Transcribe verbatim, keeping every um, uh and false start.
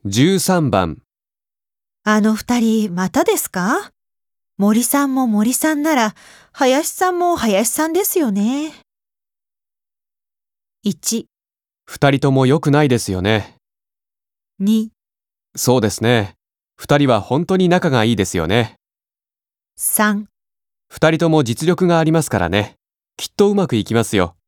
じゅうさんばん。 あの二人またですか？森さんも森さんなら、林さんも林さんですよね。いち、 二人とも良くないですよね。 に、 そうですね。二人は本当に仲がいいですよね。 さん。 二人とも実力がありますからね。きっとうまくいきますよ。